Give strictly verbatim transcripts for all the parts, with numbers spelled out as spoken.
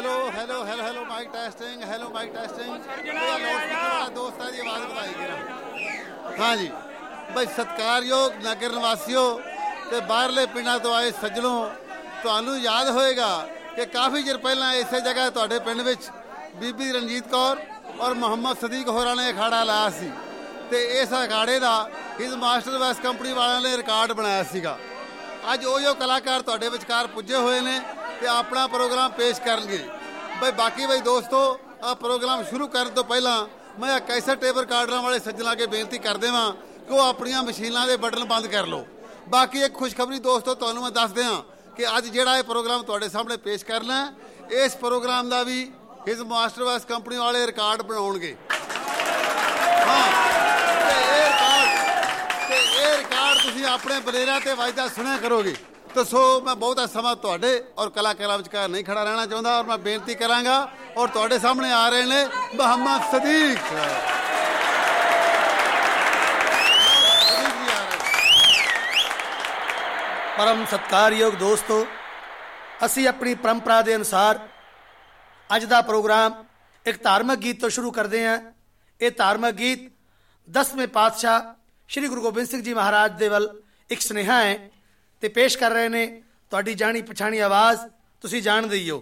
Hello hello hello hello mike testing hello mike testing वाला दोस्त है जी आवाज़ बताई गिरा हाँ जी बई सत्कारयोग नगर निवासियों ते बाहरले पिंडां तो आए सज्जनों तुहानूं याद होएगा कि काफ़ी चिर पहलां इसे जगह तुहाडे पिंड विच बीबी रणजीत कौर और मुहम्मद सदीक होरां ने अखाड़ा लाया सी ते इस अखाड़े दा हिज मास्टर वैस कंपनी वालियां ने रिकॉर्ड बनाया सीगा अज वो जो कलाकार तुहाडे विचकार पुजे हुए ने ते अपना प्रोग्राम पेश करनगे बई बाकी बई दोस्तों आ प्रोग्राम शुरू करन तो पहलां मैं कैसेट टेप रिकॉर्डर वाले सज्जनां के बेनती कर देवां कि वो अपनियां मशीनां दे बटन बंद कर लो बाकी एक खुशखबरी दोस्तों तुहानूं मैं दस दियां कि अज जिहड़ा ये प्रोग्राम तुहाडे सामने पेश करना है इस प्रोग्राम का भी हिज मास्टर वैस कंपनी वाले रिकॉर्ड बनाउणगे हाँ ते ये रिकॉर्ड ते ये रिकॉर्ड तुसीं अपने बलेरा ते वजदा सुनिया करोगे तो सो मैं बहुता समा तुहाडे और कलाकारां विचकार नहीं खड़ा रहना चाहुंदा और मैं बेनती करांगा और तुहाडे सामने आ रहे ने मुहम्मद सदीक परम सत्कारयोग दोस्तों असी अपनी परंपरा के अनुसार अज का प्रोग्राम एक धार्मिक गीत तो शुरू करते हैं। ये धार्मिक गीत दसवें पातशाह श्री गुरु गोबिंद सिंह जी महाराज दे वल एक स्नेहा है ते पेश कर रहे ने तुहाडी जानी पछाणी आवाज़ तुसी जान दईओ।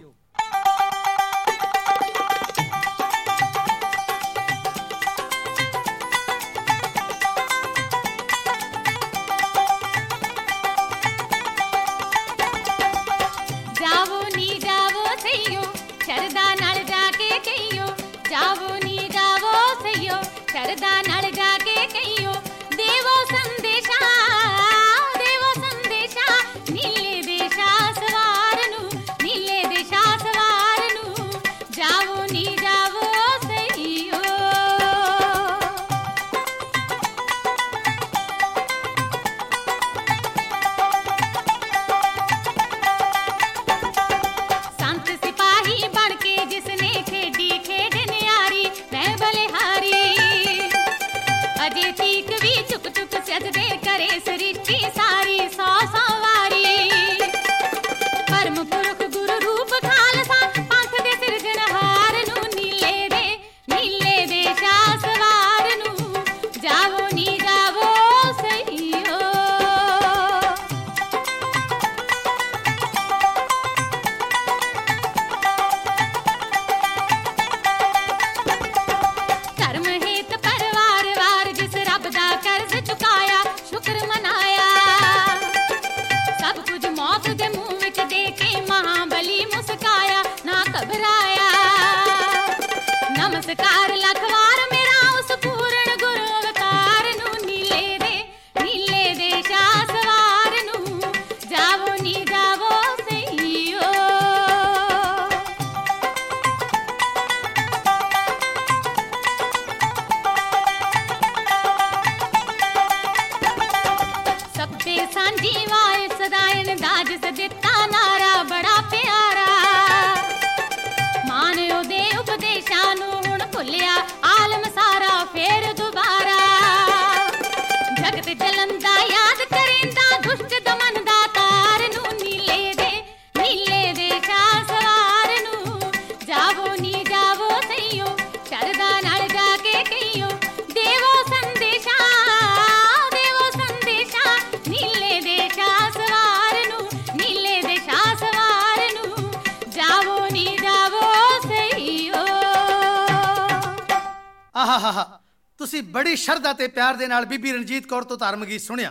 बड़ी शरधा ते प्यार दे नाल बीबी रणजीत कौर तो धार्मिक गीत सुनिया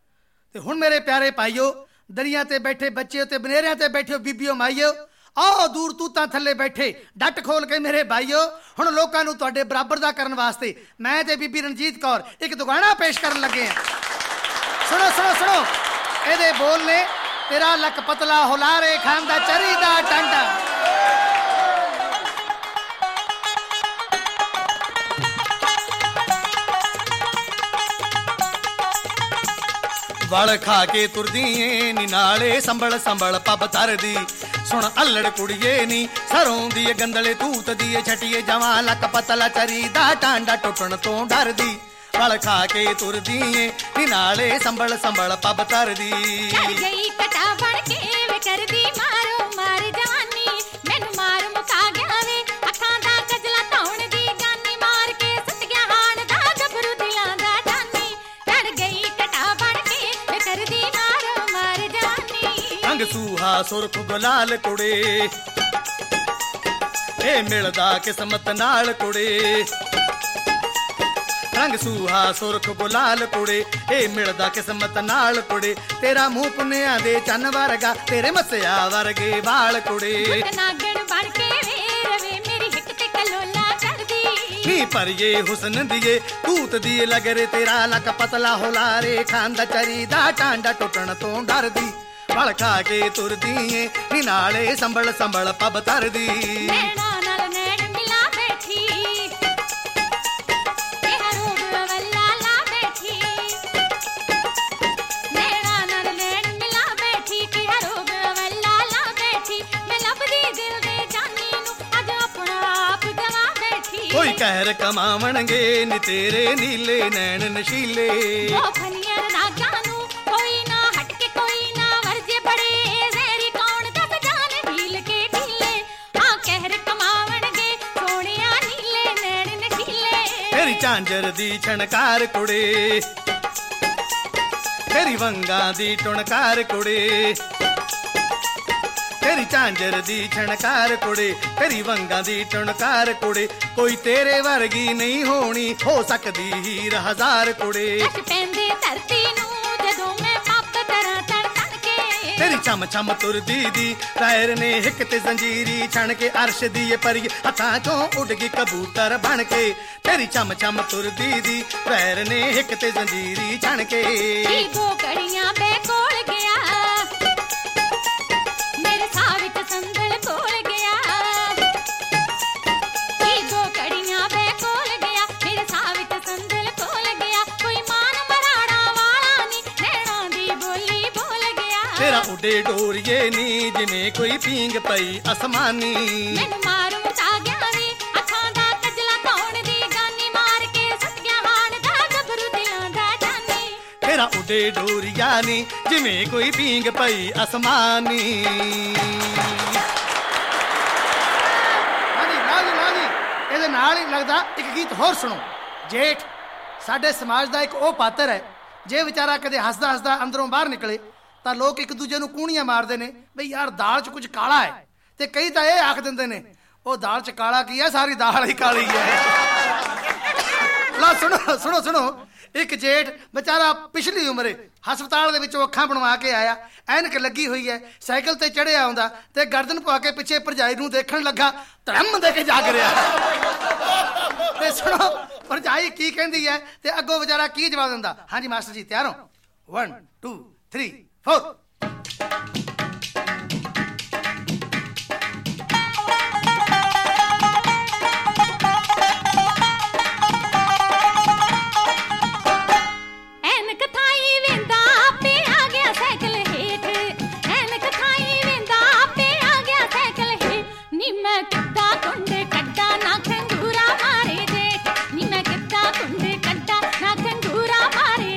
ते हुण मेरे प्यारे भाईओ दरिया ते बैठे बच्चे ते बनेरिया ते बैठे बीबीओ माईओ आओ दूर तूतां थल्ले बैठे डट खोल के मेरे भाईओ हुण लोकां नूं तुहाडे बराबर दा करन वास्ते मैं ते बीबी रणजीत कौर एक दुगाना पेश करन लगे हैं। सुनो सुनो सुनो एदे बोल ने तेरा लक पतला हुलारे खांदा चरी दा टांडा वल खा के तुरदी नी नाले संभल संभल पब तरदी सुन अल्लड़ कुड़िए नी सरों दी गंदले तूत दी छटिए जवां लक पतला चरी दा टांडा टुटण तो डरदी वल खा के तुरदी नी नाले संभल संभल पब तरदी चढ़ गई कटा बन के वे करदी मारो मार जवानी मैनू मार ਸੂਹਾ ਸੁਰਖ ਗੁਲਾਲ ਕੁੜੇ ਇਹ ਮਿਲਦਾ ਕਿਸਮਤ ਨਾਲ ਕੁੜੇ ਰੰਗ ਸੂਹਾ ਸੁਰਖ ਗੁਲਾਲ ਕੁੜੇ ਇਹ ਮਿਲਦਾ ਕਿਸਮਤ ਨਾਲ ਕੁੜੇ ਤੇਰਾ ਮੂੰਹ ਪੁੰਨਿਆਂ ਦੇ ਚੰਨ ਵਰਗਾ ਤੇਰੇ ਮੱਸਿਆ ਵਰਗੇ ਵਾਲ ਕੁੜੇ ਨਾਗਣ ਬਣ ਕੇ ਵੇ ਰਵੇ ਮੇਰੀ ਹਿੱਕ ਤੇ ਕਲੋਲਾ ਕਰਦੀ ਨੀ ਪਰਿਏ ਹੁਸਨ ਦੀਏ ਤੂਤ ਦੀ ਲਗਰੇ ਤੇਰਾ ਲੱਕ ਪਤਲਾ ਹੁਲਾਰੇ ਖਾਂਦਾ ਚਰੀ ਦਾ ਟਾਂਡਾ ਟੁੱਟਣ ਤੋਂ ਡਰਦੀ ਵਲ ਖਾ ਕੇ ਤੁਰਦੀ ਏ ਨੀ ਨਾਲੇ ਸੰਭਲ ਸੰਭਲ ਪੱਬ ਤਰਦੀ ਨੈਣਾ ਨਾਲ ਨੈਣ ਮਿਲਾ ਬੈਠੀ ਇਹ ਰੂਪ ਵੱਲਾ ਲਾ ਬੈਠੀ ਨੈਣਾ ਨਾਲ ਨੈਣ ਮਿਲਾ ਬੈਠੀ ਕਿ ਰੂਪ ਵੱਲਾ ਲਾ ਬੈਠੀ ਮੈਂ ਲੱਭਦੀ ਦਿਲ ਦੇ ਜਾਨੀ ਨੂੰ ਅੱਜ ਆਪਣਾ ਆਪ ਗਵਾ ਬੈਠੀ ਕੋਈ ਕਹਿਰ ਕਮਾਵਣਗੇ ਨੀ ਤੇਰੇ ਨੀਲੇ ਨੈਣ ਨਸ਼ੀਲੇ ਉਹ ਫਨੀਆਂ ਨਾਗਾਂ ਨੂੰ ਕੋਈ ਨਾ ਹਟ ਕੇ ਕੋਈ ਨਾ ਵਰਜੇ ਬੜੇ ਜ਼ਹਿਰੀ ਕੌਣ ਦੱਸ ਜਾਣ ਢੀਲ ਕੇ ਢੀਲੇ ਹਾਂ ਕਹਿਰ ਕਮਾਵਣਗੇ ਸੋਹਣਿਆ ਨੀਲੇ ਨੈਣ ਨਸ਼ੀਲੇ ਤੇਰੀ ਝਾਂਜਰ ਦੀ ਛਣਕਾਰ ਕੁੜੇ ਤੇਰੀ ਵੰਗਾਂ ਦੀ ਟੁਣਕਾਰ ਕੁੜੇ ਤੇਰੀ ਝਾਂਜਰ ਦੀ ਛਣਕਾਰ ਕੁੜੇ ਤੇਰੀ ਵੰਗਾਂ ਦੀ ਟੁਣਕਾਰ ਕੁੜੇ ਕੋਈ ਤੇਰੇ ਵਰਗੀ ਨਹੀਂ ਹੋਣੀ ਹੋ ਸਕਦੀ ਹੀਰ ਹਜ਼ਾਰ ਕੁੜੇ ਕਸ਼ ਪੈਂਦੇ ਧਰਤੀ ਨੂੰ ਜਦੋਂ ਮੈਂ ਪੱਪ ਕਰਾਂ ਤਣ ਤਣ ਕੇ ਤੇਰੀ ਚਮ ਚਮ ਤੁਰਦੀ ਦੀ ਪੈਰ ਨੇ ਹਿੱਕ ਤੇ ਜ਼ੰਜੀਰੀ ਛਣ ਕੇ ਅਰਸ਼ ਦੀ ਏ ਪਰੀ ਹੱਥਾਂ ਚੋਂ ਉੱਡ ਗਈ ਕਬੂਤਰ ਬਣ ਕੇ ਤੇਰੀ ਚਮ ਚਮ ਤੁਰਦੀ ਦੀ ਪੈਰ ਨੇ ਹਿੱਕ ਤੇ ਜ਼ੰਜੀਰੀ ਛਣ ਕੇ ਕੀ ਦੋ ਕੜੀਆਂ ਬੇ ਕੋਲ ਗਿਆ ਮੇਰੇ ਸਾਹ ਵਿੱਚ ਸੰਦਲ ਕੋਲ ਗਿਆ ਕੀ ਦੋ ਕੜੀਆਂ ਬੇ ਕੋਲ ਗਿਆ ਮੇਰੇ ਸਾਹ ਵਿੱਚ ਸੰਦਲ ਕੋਲ ਗਿਆ ਕੋਈ ਮਾਨ ਮਰਾੜਾ ਵਾਲਾ ਨੀ ਨੈਣਾ ਦੀ ਬੋਲੀ ਬੋਲ ਗਿਆ ਤੇਰਾ ਉੱਡੇ ਡੋਰੀਏ ਨੀ ਜਿਵੇਂ ਕੋਈ ਪੀਂਗ ਪਈ ਅਸਮਾਨੀ ਮੈਨੂੰ ਮਾਰੂ ਤਾ ਗਿਆ ਵੇ ਅੱਖਾਂ ਦਾ ਕਜਲਾ ਕੌਣ ਦੀ ਗਾਨੀ ਮਾਰ ਕੇ ਸੱਟ ਗਿਆ ਹਾਣ ਦਾ ਗੱਭਰੂ ਦਿਲਾਂ ਦਾ ਜਾਨੀ ਤੇਰਾ ਉੱਡੇ ਡੋਰੀਆ ਨੀ ਜਿਵੇਂ ਕੋਈ ਪੀਂਗ ਪਈ ਅਸਮਾਨੀ ਹਾਂਜੀ ਲਾਜੀ ਲਾਜੀ ਇਹਦੇ ਨਾਲ ਹੀ ਲੱਗਦਾ ਇੱਕ ਗੀਤ ਹੋਰ ਸੁਣੋ ਜੇਠ ਸਾਡੇ ਸਮਾਜ ਦਾ ਇੱਕ ਉਹ ਪਾਤਰ ਹੈ ਜੇ ਵਿਚਾਰਾ ਕਦੇ ਹੱਸਦਾ ਹੱਸਦਾ ਅੰਦਰੋਂ ਬਾਹਰ ਨਿਕਲੇ ਤਾਂ ਲੋਕ ਇੱਕ ਦੂਜੇ ਨੂੰ ਕੂਣੀਆਂ ਮਾਰਦੇ ਨੇ ਬਈ ਯਾਰ ਦਾਲ 'ਚ ਕੁਝ ਕਾਲਾ ਹੈ ਤੇ ਕਈ ਤਾਂ ਇਹ ਆਖ ਦਿੰਦੇ ਨੇ ਉਹ ਦਾਲ 'ਚ ਕਾਲਾ ਕੀ ਹੈ ਸਾਰੀ ਦਾਲ ਹੀ ਕਾਲੀ ਹੈ ਲਾ ਸੁਣੋ ਸੁਣੋ ਸੁਣੋ ਇੱਕ ਜੇਠ ਵਿਚਾਰਾ ਪਿਛਲੀ ਉਮਰੇ ਹਸਪਤਾਲ ਦੇ ਵਿੱਚੋਂ ਅੱਖਾਂ ਬਣਵਾ ਕੇ ਆਇਆ ਐਨਕ ਲੱਗੀ ਹੋਈ ਹੈ ਸਾਈਕਲ ਤੇ ਚੜਿਆ ਆਉਂਦਾ ਤੇ ਗਰਦਨ ਪਵਾ ਕੇ ਪਿੱਛੇ ਭਰਜਾਈ ਨੂੰ ਦੇਖਣ ਲੱਗਾ ਧਰਮ ਦੇ ਕੇ ਜਾਗ ਰਿਹਾ ਤੇ ਸੁਣੋ ਭਰਜਾਈ ਕੀ ਕਹਿੰਦੀ ਹੈ ਤੇ ਅੱਗੋਂ ਵਿਚਾਰਾ ਕੀ ਜਵਾਬ ਦਿੰਦਾ ਹਾਂਜੀ ਮਾਸਟਰ ਜੀ ਤਿਆਰ ਹੋ ਵਨ ਟੂ ਥ੍ਰੀ ਫੋਰ ਐਨਕ ਥਾਈ ਵੇਂਦਾ ਆਪੇ ਆ ਗਿਆ ਸਾਈਕਲ ਹੇਠ ਐਨਕ ਥਾਈ ਵੇਂਦਾ ਆਪੇ ਆ ਗਿਆ ਸਾਈਕਲ ਹੇਠ ਨੀ ਮੈਂ ਕਿੱਦਾਂ ਕੁੰਡੇ ਕੱਢਾ ਨਾ ਖੰਗੂਰਾ ਮਾਰੇ ਜੇਠ ਨੀ ਮੈਂ ਕਿੱਦਾਂ ਕੁੰਡੇ ਕੱਢਾ ਨਾ ਖੰਗੂਰਾ ਮਾਰੇ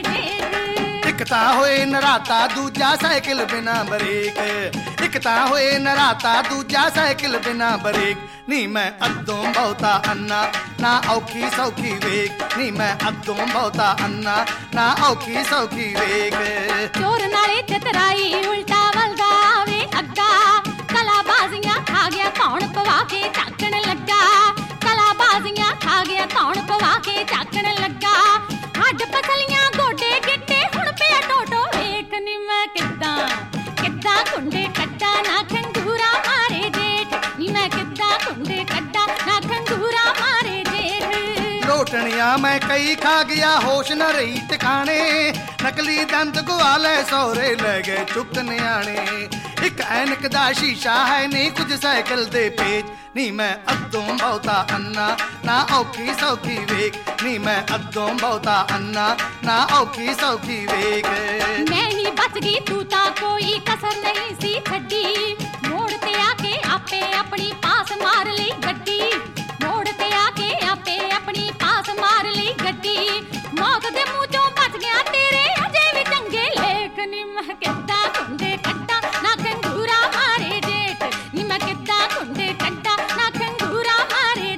ਜੇਠ ਇੱਕ ਤਾਂ ਹੋਏ ਨਰਾਤਾ ਦੂਜਾ ਸਾਈਕਲ ਬਿਨਾ ਬ੍ਰੇਕ ਇੱਕ ਤਾਂ ਹੋਏ ਨਰਾਤਾ ਦੂਜਾ ਸਾਈਕਲ ਬਿਨਾ ਬ੍ਰੇਕ ਨੀ ਮੈਂ ਅੱਧੋਂ ਬਹੁਤਾ ਅੰਨਾ ਨਾ ਔਖੀ ਸੌਖੀ ਵੇਖ ਨੀ ਮੈਂ ਅੱਧੋਂ ਬਹੁਤਾ ਅੰਨਾ ਨਾ ਔਖੀ ਸੌਖੀ ਵੇਖ ਚੋਰ ਨਾਲੇ ਚਤਰਾਈ ਉਲਟਾ ਵਲਦਾ ਆਵੇ ਅੱਗਾ ਕਲਾ ਬਾਜ਼ੀਆਂ ਖਾ ਗਿਆ ਕੌਣ ਪਵਾ ਕੇ ਝਾਕਣ ਲੱਗਾ ਕਲਾ ਬਾਜ਼ੀਆਂ ਖਾ ਗਿਆ ਕੌਣ ਪਵਾ ਕੇ ਝਾਕਣ ਲੱਗਾ ਹੱਡ ਪਸਲੀਆਂ ਗੋਡੇ ਗਿੱਟੇ ਹੁਣ ਪਿਆ ਟੋਟੋ ਵੇਖ ਨੀ ਮੈਂ ਕਿੱਦਾਂ ਕਿੱਦਾਂ ਕੁੰਡੇ ਕੱਢਾ ਨਾ ਖੰਗੂਰਾ ਮਾਰੇ ਜੇਠ ਨੀ ਮੈਂ ਕਿੱਦਾਂ ਕੁੰਡੇ ਕੱਢਾ ਨਾ ਖੰਗੂਰਾ ਮਾਰੇ ਜੇਠ ਲੋਟਣੀਆਂ ਮੈਂ ਕਈ ਖਾ ਗਿਆ ਹੋਸ਼ ਨਾ ਰਹੀ ਟਿਕਾਣੇ ਨਕਲੀ ਦੰਦ ਗਵਾ ਲੈ ਸਹੁਰੇ ਲੈ ਗਏ ਚੁੱਕ ਨਿਆਣੇ ਇੱਕ ਐਨਕ ਦਾ ਸ਼ੀਸ਼ਾ ਹੈ ਨਹੀਂ ਕੁਝ ਸਾਈਕਲ ਦੇ ਪੇਚ ਨੀ ਮੈਂ ਅੱਧੋਂ ਬਹੁਤਾ ਅੰਨਾ ਨਾ ਔਖੀ ਸੌਖੀ ਵੇਖ ਨੀ ਮੈਂ ਅੱਧੋਂ ਬਹੁਤਾ ਅੰਨਾ ਨਾ ਔਖੀ ਸੌਖੀ ਵੇਖ ਮੈਂ ਹੀ ਬਚ ਗਈ ਤੂੰ ਤਾਂ ਕੋਈ ਕਸਰ ਨਹੀਂ ਸੀ ਛੱਡੀ ਮੋੜ ਤੇ ਆ ਕੇ ਆਪੇ ਆਪਣੀ ਪਾਸ ਮਾਰ ਲਈ ਗੱਡੀ ਮੋੜ ਤੇ ਆ ਕੇ ਆਪੇ ਆਪਣੀ ਪਾਸ ਮਾਰ ਲਈ ਗੱਡੀ ਮੌਤ ਦੇ ਮੂੰਹ ਚੋਂ ਬਚ ਗਿਆ ਤੇਰੇ ਅਜੇ ਵੀ ਚੰਗੇ ਲੇਖ ਨੀ ਮੈਂ ਕਿੱਦਾਂ ਕੁੰਡੇ ਕੱਢਾ ਨਾ ਖੰਗੂਰਾ ਮਾਰੇ ਜੇਠ ਨੀ ਮੈਂ ਕਿੱਦਾਂ ਕੁੰਡੇ ਕੱਢਾ ਨਾ ਖੰਗੂਰਾ ਮਾਰੇ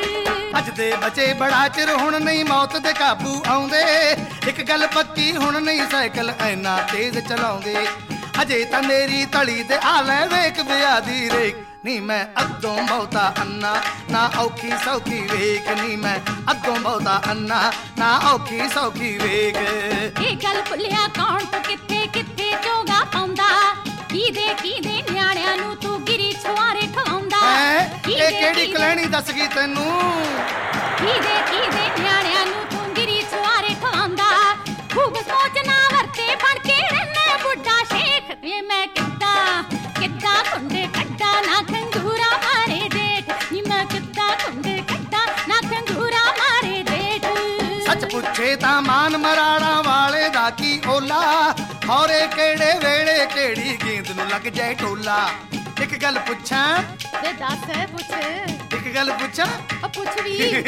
ਜੇਠ ਅੱਜ ਦੇ ਬਚੇ ਬੜਾ ਚਿਰ ਹੁਣ ਨਹੀਂ ਮੌਤ ਦੇ ਕਾਬੂ ਆਉਂਦੇ ਇੱਕ ਗੱਲ ਪੱਕੀ ਹੁਣ ਨਹੀਂ ਸਾਈਕਲ ਐਨਾ ਤੇਜ਼ ਚਲਾਉਂਦੇ ਅਜੇ ਤਾਂ ਮੇਰੀ ਤਲੀ ਤੇ ਆ ਲੈ ਵੇਖ ਵਿਆਹ ਦੀ ਰੇਖ ਨੀ ਮੈਂ ਅੱਗੋਂ ਬਹੁਤਾ ਅੰਨਾ ਨਾ ਔਖੀ ਸੌਖੀ ਵੇਖ ਨੀ ਮੈਂ ਅੱਗੋਂ ਬਹੁਤਾ ਅੰਨਾ ਨਾ ਔਖੀ ਸੌਖੀ ਵੇਖ ਇਹ ਗੱਲ ਭੁੱਲਿਆ ਕੌਣ ਤੂੰ ਕਿੱਥੇ ਕਿੱਥੇ ਚੋਗਾ ਪਾਉਂਦਾ ਕੀਦੇ ਕੀਦੇ ਨਿਆਣਿਆਂ ਨੂੰ ਤੂੰ ਗਿਰੀ ਛੁਆਰੇ ਖਵਾਉਂਦਾ ਇਹ ਕਿਹੜੀ ਕਲੈਣੀ ਦੱਸ ਗਈ ਤੈਨੂੰ ਕੀਦੇ ਕੀਦੇ ਨਿਆਣਿਆਂ ਨੂੰ ਤੂੰ ਗਿਰੀ ਛੁਆਰੇ ਖਵਾਉਂਦਾ ਖੂਬ ਸੋਚ ਨਾ ਵਰਤੇ ਬਣ ਕੇ ਰਹਿਣਾ ਬੁੱਢਾ ਸ਼ੇਖ ਤੇ ਮੈਂ ਕਿੱਦਾਂ ਕਿੱਦਾਂ ਕੁੰਡੇ ਕੱਢਾ ਨਾ ਖੰਗੂਰਾ ਮਾਰੇ ਡੇਟ ਨੀ ਮੈਂ ਕਿੱਦਾਂ ਕੁੰਡੇ ਕੱਢਾ ਨਾ ਖੰਗੂਰਾ ਮਾਰੇ ਡੇਟ ਸੱਚ ਪੁੱਛੇ ਤਾਂ ਮਾਨ ਮਰਾੜਾ ਵਾਲੇ ਦਾ ਕੀ ਓਲਾ ਹੌਰੇ ਕਿਹੜੇ ਵੇਲੇ ਕਿਹੜੀ ਗੇਂਦ ਨੂੰ ਲੱਗ ਜਾਏ ਟੋਲਾ ਇੱਕ ਗੱਲ ਪੁੱਛਾਂ ਵੇ ਦੱਸ ਪੁੱਛ ਇੱਕ ਗੱਲ ਪੁੱਛਾਂ ਆ ਪੁੱਛ ਵੀ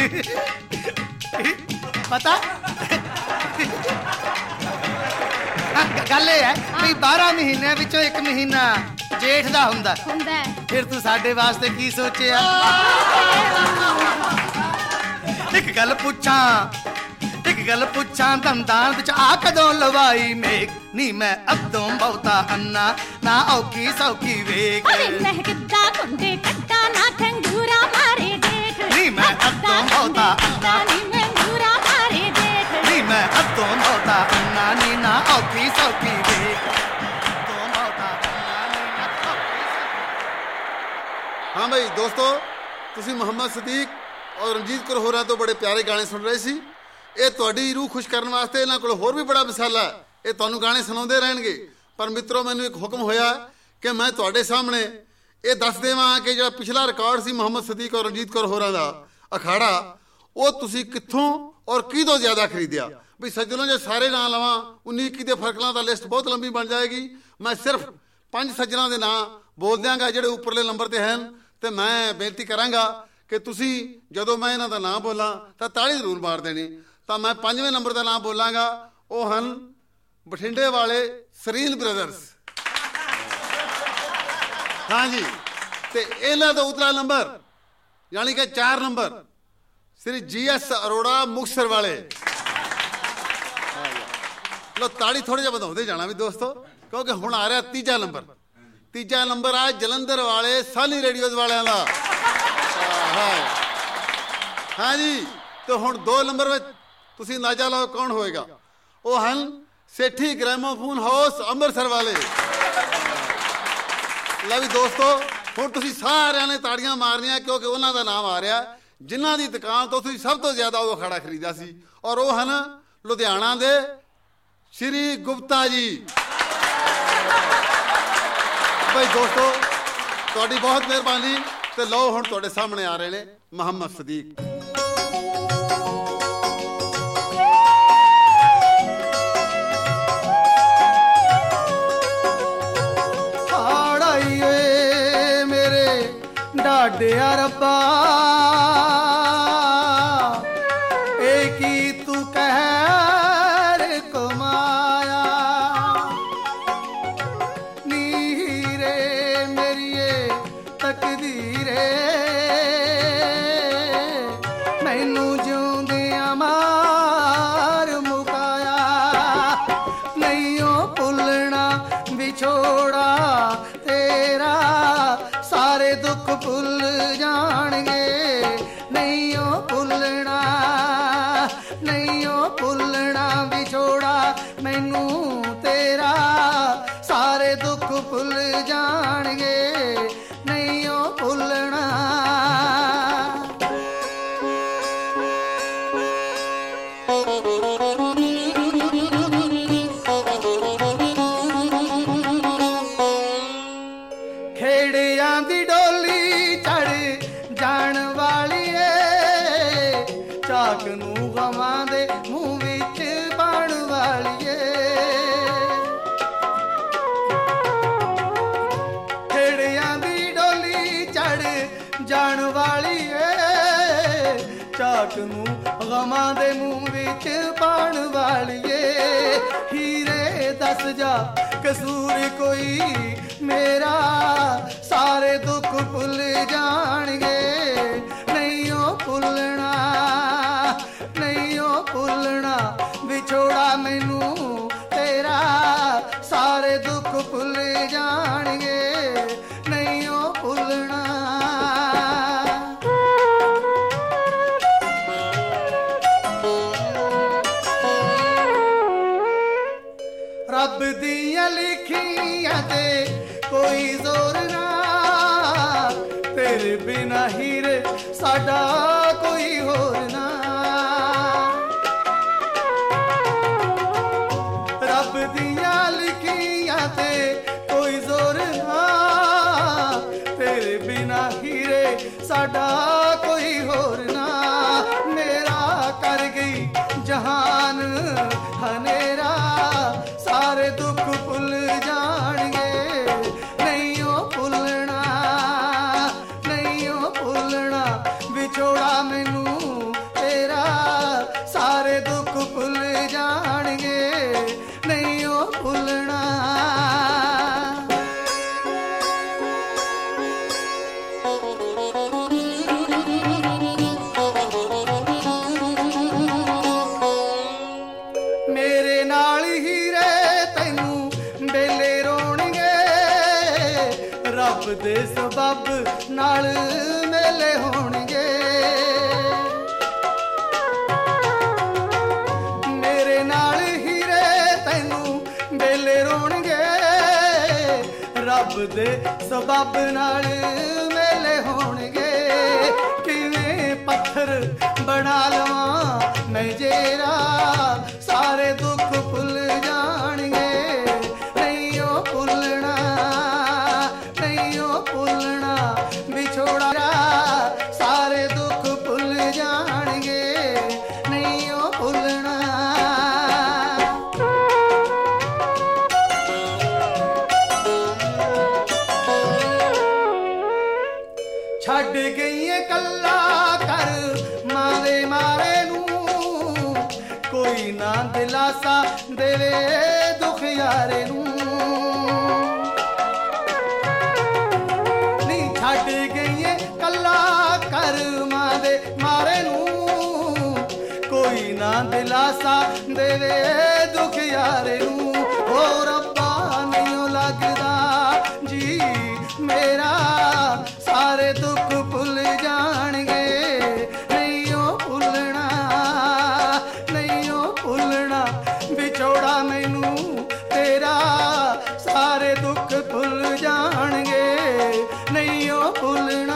ਪਤਾ ਗੱਲ ਇਹ ਹੈ ਵੀ ਬਾਰਾਂ ਮਹੀਨਿਆਂ ਵਿੱਚੋਂ ਇੱਕ ਮਹੀਨਾ ਜੇਠ ਦਾ ਹੁੰਦਾ ਹੁੰਦਾ ਫਿਰ ਤੂੰ ਸਾਡੇ ਵਾਸਤੇ ਕੀ ਸੋਚਿਆ ਇੱਕ ਗੱਲ ਪੁੱਛਾਂ ਇੱਕ ਗੱਲ ਪੁੱਛਾਂ ਦੰਦਾਂ ਵਿੱਚ ਆ ਕਦੋਂ ਲਵਾਈ ਮੇਕ ਨੀ ਮੈਂ ਅੱਧੋਂ ਬਹੁਤਾ ਅੰਨਾ ਨਾ ਔਖੀ ਸੌਖੀ ਵੇਖ ਅਰੇ ਮੈਂ ਕਿੱਦਾਂ ਕੁੰਡੇ ਕੱਢਾ ਨਾ ਖੰਗੂਰਾ ਮਾਰੇ ਡੇਟ ਨੀ ਮੈਂ ਅੱਧੋਂ ਬਹੁਤਾ ਅੰਨਾ ਨੀ ਮੈਂ ਖੰਗੂਰਾ ਮਾਰੇ ਡੇਟ ਨੀ ਮੈਂ ਅੱਧੋਂ ਬਹੁਤਾ ਅੰਨਾ ਨੀ ਨਾ ਔਖੀ ਸੌਖੀ ਵੇਖ ਅੱਧੋਂ ਬਹੁਤਾ ਅੰਨਾ ਨੀ ਨਾ ਔਖੀ ਹਾਂ ਬਈ ਦੋਸਤੋ ਤੁਸੀਂ ਮੁਹੰਮਦ ਸਦੀਕ ਔਰ ਰਣਜੀਤ ਕੌਰ ਹੋਰਾਂ ਤੋਂ ਬੜੇ ਪਿਆਰੇ ਗਾਣੇ ਸੁਣ ਰਹੇ ਸੀ ਇਹ ਤੁਹਾਡੀ ਰੂਹ ਖੁਸ਼ ਕਰਨ ਵਾਸਤੇ ਇਹਨਾਂ ਕੋਲ ਹੋਰ ਵੀ ਬੜਾ ਮਸਾਲਾ ਇਹ ਤੁਹਾਨੂੰ ਗਾਣੇ ਸੁਣਾਉਂਦੇ ਰਹਿਣਗੇ ਪਰ ਮਿੱਤਰੋ ਮੈਨੂੰ ਇੱਕ ਹੁਕਮ ਹੋਇਆ ਕਿ ਮੈਂ ਤੁਹਾਡੇ ਸਾਹਮਣੇ ਇਹ ਦੱਸ ਦੇਵਾਂ ਕਿ ਜਿਹੜਾ ਪਿਛਲਾ ਰਿਕਾਰਡ ਸੀ ਮੁਹੰਮਦ ਸਦੀਕ ਔਰ ਰਣਜੀਤ ਕੌਰ ਹੋਰਾਂ ਦਾ ਅਖਾੜਾ ਉਹ ਤੁਸੀਂ ਕਿੱਥੋਂ ਔਰ ਕਿਹਦੋਂ ਜ਼ਿਆਦਾ ਖਰੀਦਿਆ ਵੀ ਸੱਜਣੋ ਜੇ ਸਾਰੇ ਨਾਂ ਲਵਾਂ ਉੱਨੀ ਇੱਕੀ ਦੇ ਫਰਕਲਾਂ ਦਾ ਲਿਸਟ ਬਹੁਤ ਲੰਬੀ ਬਣ ਜਾਏਗੀ ਮੈਂ ਸਿਰਫ ਪੰਜ ਸੱਜਣਾਂ ਦੇ ਨਾਂ ਬੋਲ ਦਿਆਂਗਾ ਜਿਹੜੇ ਉੱਪਰਲੇ ਨੰਬਰ ਤੇ ਹਨ ਤੇ ਮੈਂ ਬੇਨਤੀ ਕਰਾਂਗਾ ਕਿ ਤੁਸੀਂ ਜਦੋਂ ਮੈਂ ਇਹਨਾਂ ਦਾ ਨਾਂ ਬੋਲਾਂ ਤਾਂ ਤਾੜੀ ਜ਼ਰੂਰ ਮਾਰ ਦੇਣੀ ਤਾਂ ਮੈਂ ਪੰਜਵੇਂ ਨੰਬਰ ਦਾ ਨਾਮ ਬੋਲਾਂਗਾ ਉਹ ਹਨ ਬਠਿੰਡੇ ਵਾਲੇ ਸਰੀਨ ਬ੍ਰਦਰਸ ਹਾਂਜੀ ਤੇ ਇਹਨਾਂ ਦਾ ਉਤਲਾ ਨੰਬਰ ਯਾਨੀ ਕਿ ਚਾਰ ਨੰਬਰ ਸ੍ਰੀ ਜੀ ਐਸ ਅਰੋੜਾ ਮੁਕਤਸਰ ਵਾਲੇ ਲੋ ਤਾੜੀ ਥੋੜੇ ਜਿਹਾ ਵਧਾਉਂਦੇ ਜਾਣਾ ਵੀ ਦੋਸਤੋ ਕਿਉਂਕਿ ਹੁਣ ਆ ਰਿਹਾ ਤੀਜਾ ਨੰਬਰ ਤੀਜਾ ਨੰਬਰ ਆ ਜਲੰਧਰ ਵਾਲੇ ਸਾਨੀ ਰੇਡੀਓਜ਼ ਵਾਲਿਆਂ ਦਾ ਹਾਂਜੀ ਤੇ ਹੁਣ ਦੋ ਨੰਬਰ ਵਿੱਚ ਤੁਸੀਂ ਅੰਦਾਜ਼ਾ ਲਾਓ ਕੌਣ ਹੋਏਗਾ ਉਹ ਹਨ ਸੇਠੀ ਗ੍ਰਾਮੋਫੋਨ ਹਾਊਸ ਅੰਮ੍ਰਿਤਸਰ ਵਾਲੇ ਲੈ ਵੀ ਦੋਸਤੋ ਹੁਣ ਤੁਸੀਂ ਸਾਰਿਆਂ ਨੇ ਤਾੜੀਆਂ ਮਾਰਨੀਆਂ ਕਿਉਂਕਿ ਉਹਨਾਂ ਦਾ ਨਾਮ ਆ ਰਿਹਾ ਜਿਨ੍ਹਾਂ ਦੀ ਦੁਕਾਨ ਤੋਂ ਤੁਸੀਂ ਸਭ ਤੋਂ ਜ਼ਿਆਦਾ ਉਹ ਅਖਾੜਾ ਖਰੀਦਿਆ ਸੀ ਔਰ ਉਹ ਹਨ ਲੁਧਿਆਣਾ ਦੇ ਸ਼੍ਰੀ ਗੁਪਤਾ ਜੀ ਬਈ ਦੋਸਤੋ ਤੁਹਾਡੀ ਬਹੁਤ ਮਿਹਰਬਾਨੀ ਤੇ ਲਓ ਹੁਣ ਤੁਹਾਡੇ ਸਾਹਮਣੇ ਆ ਰਹੇ ਨੇ ਮੁਹੰਮਦ ਸਦੀਕ ਡਾਡਿਆ ਰੱਬਾ ਇਹ ਕੀ ਤੂੰ ਕਹਿਰ ਕਮਾਇਆ ਨੀਰੇ ਮੇਰੀਏ ਤਕਦੀਰੇ ਮੈਨੂੰ ਜਿਉਂਦਿਆਂ ਮਾਰ ਮੁਕਾਇਆ ਨਹੀਂ ਉਹ ਭੁੱਲਣਾ ਵਿਛੋੜਾ ਤੇਰਾ ਸਾਰੇ ਦੁੱਖ ਭੁੱਲ ਜਾਣਗੇ ਨਹੀਂ ਉਹ ਭੁੱਲਣਾ ਨਹੀਂ ਉਹ ਭੁੱਲਣਾ ਵਿਛੋੜਾ ਮੈਨੂੰ ਤੇਰਾ ਸਾਰੇ ਦੁੱਖ ਭੁੱਲ ਜਾਣਗੇ ਨਹੀਂ ਉਹ ਭੁੱਲਣਾ ਖੇੜਿਆਂ ਦੀ ਡੋਲੀ ਚੜ ਜਾਣ ਵਾਲੀ ਏ ਝਾਕ ਨੂੰ ਗਵਾਂ ਦੇ ਮੂੰਹ ਵਿੱਚ ਪਾਣ ਵਾਲੀ ਏ ਖੇੜਿਆਂ ਦੀ ਡੋਲੀ ਚੜ ਜਾਣ ਵਾਲੀ ਏ ਝਾਕ ਨੂੰ ਗਵਾਂ ਦੇ ਮੂੰਹ ਵਿੱਚ ਪਾਣ ਵਾਲੀ ਏ ਹੀਰੇ ਦੱਸ ਜਾ ਕਸੂਰ ਕੋਈ ਮੇਰਾ ਸਾਰੇ ਦੁੱਖ ਭੁੱਲ ਜਾਣਗੇ ਨਹੀਂ ਉਹ ਭੁੱਲਣਾ ਨਹੀਂ ਉਹ ਭੁੱਲਣਾ ਵਿਛੋੜਾ ਮੈਨੂੰ ਤੇਰਾ ਸਾਰੇ ਦੁੱਖ ਭੁੱਲ ਜਾਣਗੇ ਨਹੀਂ ਉਹ ਭੁੱਲਣਾ। ਰੱਬ ਦੀਆਂ ਲਿਖੀਆਂ ਤੇ ਕੋਈ ਜ਼ੋਰ ਨਾ, ਤੇਰੇ ਬਿਨਾ ਹੀਰੇ ਸਾਡਾ ਕੋਈ ਹੋਰ ਨਾ। ਰੱਬ ਦੀਆਂ ਲਿਖੀਆਂ ਤੇ ਕੋਈ ਜ਼ੋਰ ਨਾ, ਤੇਰੇ ਬਿਨਾ ਹੀਰੇ ਸਾਡਾ ਕੋਈ ਹੋਰ ਨਾ। ਮੇਰਾ ਕਰ ਗਈ ਜਹਾਨ ਹਨੇਰਾ, ਸਾਰੇ ਦੁੱਖ ਭੁੱਲ ਜਾਣਗੇ ਨਹੀਂ ਉਹ ਭੁੱਲਣਾ, ਨਹੀਂ ਉਹ ਭੁੱਲਣਾ। ਵਿਛੋੜਾ ਮੈਨੂੰ ਤੇਰਾ, ਸਾਰੇ ਦੁੱਖ ਭੁੱਲ ਜਾਣਗੇ ਨਹੀਂ ਉਹ ਭੁੱਲਣਾ। ਮੇਰੇ ਨਾਲ ਹੀਰੇ ਤੈਨੂੰ ਬੇਲੇ ਰੋਣਗੇ, ਰੱਬ ਦੇ ਸਬਬ ਨਾਲ ਮੇਲੇ ਹੋਣਗੇ। ਮੇਰੇ ਨਾਲ ਹੀਰੇ ਤੈਨੂੰ ਬੇਲੇ ਰੋਣਗੇ, ਰੱਬ ਦੇ ਸਬਬ ਨਾਲ ਮੇਲੇ ਹੋਣਗੇ। ਕਿਵੇਂ ਪੱਥਰ ਬਣਾ ਲਵਾਂ ਮੈਂ ਜੇਰਾ, ਸਾਰੇ ਦੁੱਖ ਭੁੱਲ ਜਾਣਗੇ ਨਹੀਂ ਉਹ ਭੁੱਲਣਾ, ਨਹੀਂ ਉਹ ਭੁੱਲਣਾ। ਵਿਛੋੜਾ ਸਾਰੇ ਦੁੱਖ ਭੁੱਲ ਜਾਣਗੇ ਨਹੀਂ ਉਹ ਭੁੱਲਣਾ। ਛੱਡ ਗਈ ਕੱਲਾ ਕਰ ਮਾਰੇ ਮਾਰੇ ਨੂੰ, ਕੋਈ ਨਾ ਦਿਲਾਸਾ ਦੇਵੇ ਦੁੱਖ ਯਾਰੇ ਨੂੰ। ਨੀ ਛੱਡ ਗਈ ਕੱਲਾ ਕਰ ਮਾਰੇ ਮਾਰੇ ਨੂੰ, ਕੋਈ ਨਾ ਦਿਲਾਸਾ ਦੇਵੇ ਦੁੱਖ ਯਾਰੇ ਨੂੰ। ਹੋ ਰੱਬਾ ਨਹੀਂ ਲੱਗਦਾ ਜੀ ਮੇਰਾ, ਸਾਰੇ ਦੁੱਖ ਭੁੱਲ ਜਾਣਗੇ ਨਹੀਂ ਉਹ ਭੁੱਲਣਾ, ਨਹੀਂ ਉਹ ਭੁੱਲਣਾ। ਵਿਛੋੜਾ ਮੈਨੂੰ ਤੇਰਾ, ਸਾਰੇ ਦੁੱਖ ਭੁੱਲ ਜਾਣਗੇ ਨਹੀਂ ਉਹ ਭੁੱਲਣਾ।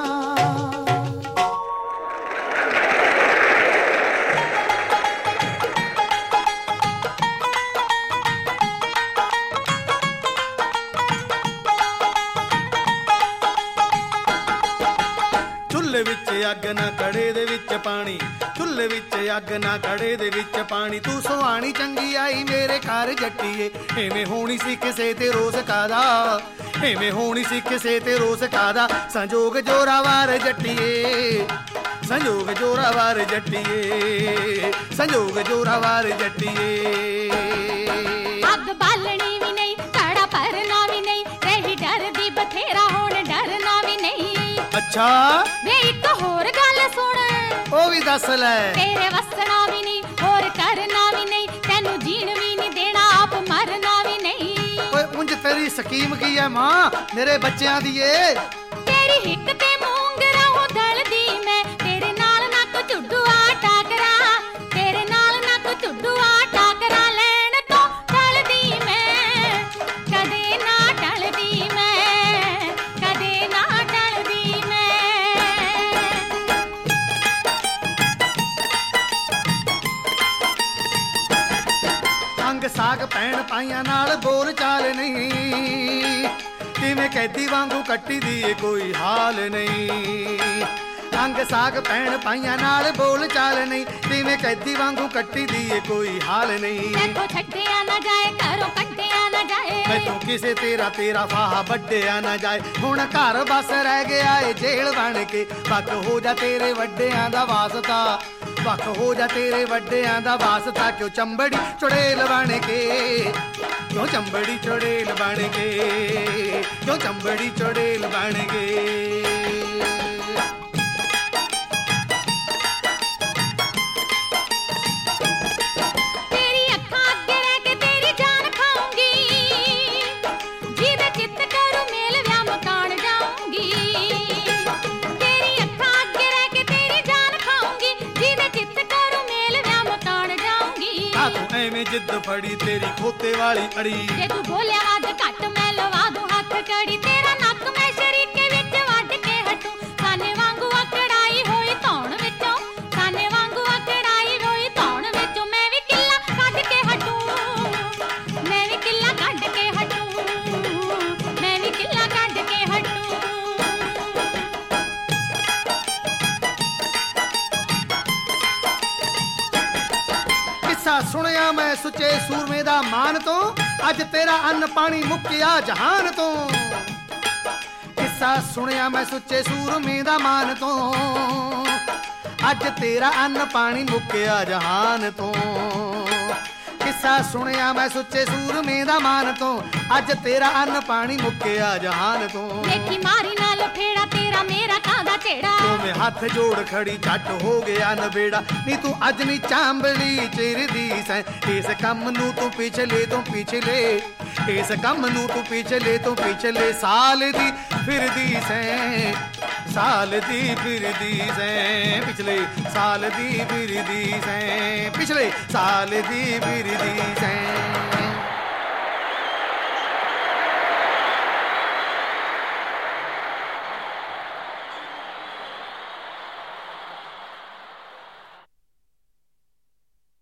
ਚੁੱਲ੍ਹੇ ਵਿੱਚ ਅੱਗ ਨਾ ਕੜੇ ਦੇ ਵਿੱਚ ਪਾਣੀ, ਚੁੱਲ੍ਹੇ ਵਿੱਚ ਅੱਗ ਨਾ ਕੜੇ ਦੇ ਵਿੱਚ ਪਾਣੀ। ਤੂੰ ਸੁਹਾਣੀ ਚੰਗੀ ਆਈ ਮੇਰੇ ਘਰ ਜੱਟੀਏ, ਐਵੇਂ ਹੋਣੀ ਸੀ ਕਿਸੇ ਤੇ ਰੋਜ਼ ਕਾਦਾ, ਐਵੇਂ ਹੋਣੀ ਸੀ ਕਿਸੇ ਤੇ ਰੋਜ਼ ਕਾਦਾ। ਸੰਜੋਗ ਜੋਰਾਵਾਰ ਜੱਟੀਏ, ਸੰਜੋਗ ਜੋਰਾਵਾਰ ਜੱਟੀਏ, ਸੰਜੋਗ ਜੋਰਾਵਾਰ ਜੱਟੀਏ। ਅੱਗ ਬਾਲਣੀ ਵੀ ਨਹੀਂ, ਕਾੜਾ ਭਰਨਾ ਵੀ ਨਹੀਂ, ਰਹੀ ਡਰਦੀ ਬਥੇਰਾ ਹੁਣ ਡਰਨਾ ਵੀ ਨਹੀਂ। ਅੱਛਾ ਵੇ ਇੱਕ ਹੋਰ ਗੱਲ ਸੁਣ, ਉਹ ਵੀ ਦੱਸ ਲੈ। ਤੇਰੇ ਵਸਣਾ ਵੀ ਨਹੀਂ, ਹੋਰ ਕਰਨਾ ਵੀ ਨਹੀਂ, ਤੈਨੂੰ ਜੀਣ ਵੀ ਨਹੀਂ ਦੇਣਾ, ਆਪ ਮਰਨਾ ਵੀ ਨਹੀਂ। ਓਏ ਉਂਝ ਤੇਰੀ ਸਕੀਮ ਕੀ ਹੈ ਮਾਂ ਮੇਰੇ ਬੱਚਿਆਂ ਦੀ ਏ? ਤੇਰੀ ਹਿੱਕ ਤੇ ਮੂੰਗਰਾ ਹੋ ਦਲਦੀ ਮੈਂ, ਤੇਰੇ ਨਾਲ ਨੱਕ ਝੁੱਡੂ ਆ ਟਾਕਰਾ, ਤੇਰੇ ਨਾਲ ਨੱਕ ਝੁੱਡੂ ਆ ਟਾਕਰਾ। ਲੈਣ ਤੋਂ ਟਲਦੀ ਮੈਂ, ਕਦੇ ਨਾ ਟਲਦੀ ਮੈਂ, ਕਦੇ ਨਾ ਟਲਦੀ ਮੈਂ। ਅੰਗ ਸਾਗ ਪੈਣ ਪਾਈਆਂ ਨਾਲ ਬੋਲ ਚਾਲ ਨਹੀਂ, ਕਿਵੇਂ ਕੈਦੀ ਵਾਂਗੂ ਕੱਟੀ ਦੀ ਏ ਕੋਈ ਹਾਲ ਨਹੀਂ। ਅੰਗ ਸਾਗ ਪੈਣ ਪਾਈਆਂ ਨਾਲ ਬੋਲ ਚਾਲ ਨਹੀਂ, ਕਿਵੇਂ ਕੈਦੀ ਵਾਂਗੂ ਕੱਟੀ ਦੀ ਏ ਕੋਈ ਹਾਲ ਨਹੀਂ। ਦੇਖੋ ਛੱਡਿਆ ਨਾ ਜਾਏ, ਘਰੋਂ ਕੱਢਿਆ ਨਾ ਜਾਏ, ਮੈਥੋਂ ਕਿਸੇ ਤੇਰਾ ਤੇਰਾ ਫਾਹਾ ਵੱਡਿਆ ਨਾ ਜਾਏ। ਹੁਣ ਘਰ ਬਸ ਰਹਿ ਗਿਆ ਏ ਜੇਲ੍ਹ ਬਣ ਕੇ, ਵੱਖ ਹੋ ਜਾ ਤੇਰੇ ਵੱਡਿਆਂ ਦਾ ਵਾਸਤਾ, ਵੱਖ ਹੋ ਜਾ ਤੇਰੇ ਵੱਡਿਆਂ ਦਾ ਵਾਸਤਾ। ਕਿਉਂ ਚੰਬੜੀ ਚੁੜੇਲ ਬਣ ਕੇ, ਕਿਉਂ ਚੰਬੜੀ ਚੁੜੇਲ ਬਣ ਕੇ, ਕਿਉਂ ਚੰਬੜੀ ਚੁੜੇਲ ਬਣ ਕੇ। ਤੇਰੀ ਅੱਖਾਂ ਅੱਗੇ ਰਹਿ ਕੇ ਤੇਰੀ ਜਾਨ ਖਾਉਂਗੀ, ਐਵੇਂ ਜਿੱਦ ਫੜੀ ਤੇਰੀ ਖੋਤੇ ਵਾਲੀ ਅੜੀ। ਜੇ ਤੂੰ ਬੋਲਿਆ ਅੱਜ ਘੱਟ ਮੈਂ ਲਵਾ ਦੂੰ ਹੱਥ ਕੜੀ, ਤੇਰਾ ਨੱਕ ਮੈਂ ਸ਼ਰੀਕੇ ਵਿੱਚ ਵੱਢ ਕੇ ਹਟੂ। ਸਾਨੇ ਵਾਂਗੂ ਅਕੜਾਈ ਹੋਈ ਧੌਣ ਵਿੱਚੋਂ, ਸਾਨੇ ਵਾਂਗੂ ਅਕੜਾਈ ਹੋਈ ਧੌਣ ਵਿੱਚੋਂ ਮੈਂ ਵੀ ਕਿੱਲਾ ਕੱਢ ਕੇ ਹਟੂ, ਮੈਂ ਵੀ ਕਿੱਲਾ ਕੱਢ ਕੇ ਹਟੂ, ਮੈਂ ਵੀ ਕਿੱਲਾ ਕੱਢ ਕੇ ਹਟੂ। ਕਿੱਸਾ ਸੁਣਿਆ ਮੈਂ ਸੁੱਚੇ ਸੂਰਮੇ ਦਾ ਮਾਨ ਤੋਂ, ਅੱਜ ਤੇਰਾ ਅੰਨ ਪਾਣੀ ਮੁੱਕਿਆ ਜਹਾਨ ਤੋਂ। ਕਿੱਸਾ ਸੁਣਿਆ ਮੈਂ ਸੁੱਚੇ ਸੂਰਮੇ ਦਾ ਮਾਨ ਤੋਂ, ਅੱਜ ਤੇਰਾ ਅੰਨ ਪਾਣੀ ਮੁੱਕਿਆ ਜਹਾਨ ਤੋਂ। ਕਿੱਸਾ ਸੁਣਿਆ ਮੈਂ ਸੁੱਚੇ ਸੂਰਮੇ ਦਾ ਮਾਨ ਤੋਂ, ਅੱਜ ਤੇਰਾ ਅੰਨ ਪਾਣੀ ਮੁੱਕਿਆ ਜਹਾਨ ਤੋਂ। ਦੇਖੀ ਮਾਰੀ ਨਾਲ ਫੇੜਾ ਤੇਰਾ ਮੇਰਾ ਕਾਹਦਾ ਝੇੜਾ, ਦੋਵੇਂ ਹੱਥ ਜੋੜ ਖੜੀ ਝੱਟ ਹੋ ਗਿਆ ਨਵੇੜਾ। ਨੀ ਤੂੰ ਅੱਜ ਨੀ ਚਾਂਬਲੀ ਚਿਰਦੀ ਸੈਂ, ਇਸ ਕੰਮ ਨੂੰ ਤੂੰ ਪਿਛਲੇ ਤੋਂ ਪਿਛਲੇ, ਇਸ ਕੰਮ ਨੂੰ ਤੂੰ ਪਿਛਲੇ ਤੋਂ ਪਿਛਲੇ ਸਾਲ ਦੀ ਫਿਰਦੀ ਸੈਂ, ਸਾਲ ਦੀ ਫਿਰਦੀ ਸੈਂ, ਪਿਛਲੇ ਸਾਲ ਦੀ ਫਿਰਦੀ ਸੈਂ, ਪਿਛਲੇ ਸਾਲ ਦੀ ਫਿਰਦੀ ਸੈਂ।